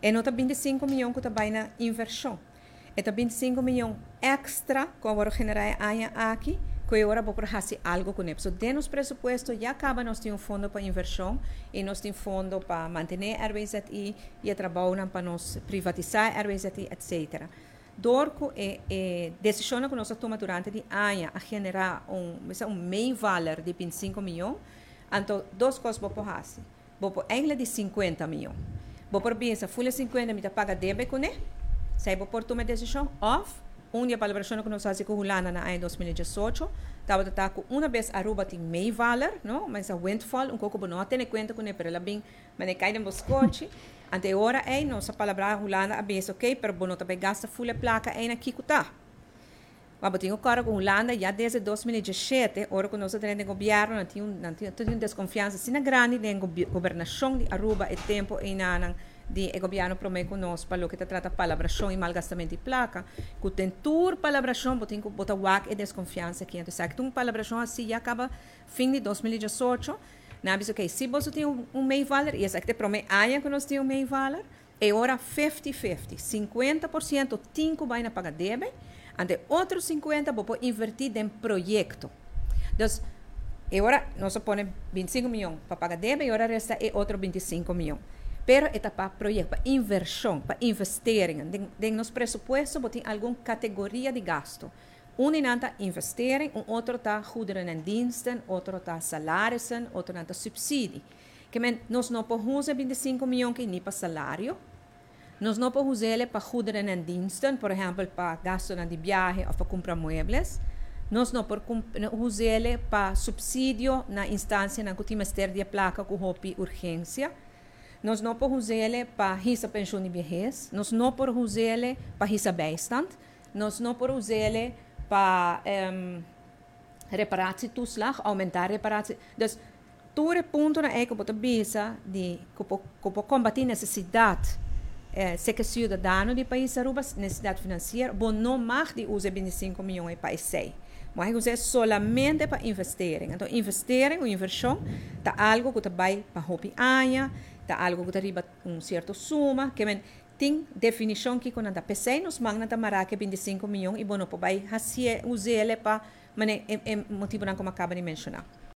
E nota 25 milhões que vai na inversão. Eta 25 milhões extra que agora generar aqui, que agora vou fazer algo com ele. So, dentro do presupuesto, já acaba nós temos fundo para inversão e nós temos fundo para manter a RBZI e trabalhar para nós privatizar a RBZI, etc. Dorco é decisão que nós tomamos durante o ano a generar meio valor de 25 milhões. Então, duas coisas vou fazer. Vou pôr ainda de 50 milhões. Vou por pensar, fulha 50 me paga débito com ele. Se vou por tomar decisão off. Dia para a versão que nós fazemos com o Hulana na ano 2018, estava com uma vez a Aruba tem meio valor, não? Mas a windfall, pouco não tem conta com ele, mas ela bem, mas ele cai no boscote. Até agora nossa palavra Hulana a vez, ok, pero não também gasta full placa aqui que está. Mas tenho cara com Hulana já desde 2017, hora que nós temos no governo, não tinha desconfiança, se na grande na governação de Aruba e tempo e na o governo promete conosco para o que trata palabração e malgastamento de placa, que tem tur palabração, tem que botar wak e desconfiança aqui. Então, se tem palabração assim, já acaba fim de 2018, na vez que se você tem meio valor, e essa que te promete aia que nós temos meio valor, é hora 50-50, 50% tem que vai na pagar débito, e outros 50% vou invertir em projeto. Então, agora nós põe 25 milhões para pagar débito e agora resta outro 25 milhões. Pero é para projeto, para inversão, para investering. Dentro nos presupuesto, tem alguma categoria de gasto. Inanta investering, outro está goederen en diensten, outro está salários, outro está subsídio. Que nós não podemos usar 25 milhões que nem para salário. Nós não podemos usar para goederen en diensten, por exemplo, para gasto de viagem ou para comprar muebles. Nós não podemos usar para subsídio na instância na que temos ter de placa com urgência. Nós não podemos usar para risa pensão de vejez, nós não podemos usar para risa bijstand, nós não podemos usar para reparatietoeslag, aumentar reparatie. Dus, todo ponto na que você pensa de combater a necessidade ser cidadão do país Aruba, necessidade financeira, bom não mais de usar 25 milhões para isso. Mas usar solamente para investirem. Então, investirem ou inversão está algo que vai para hobby aia, está algo que arriba certa suma, que tem definição que quando a PC nos manda a maraca 25 milhões e bom não vai usar ele para motivo como acaba de mencionar.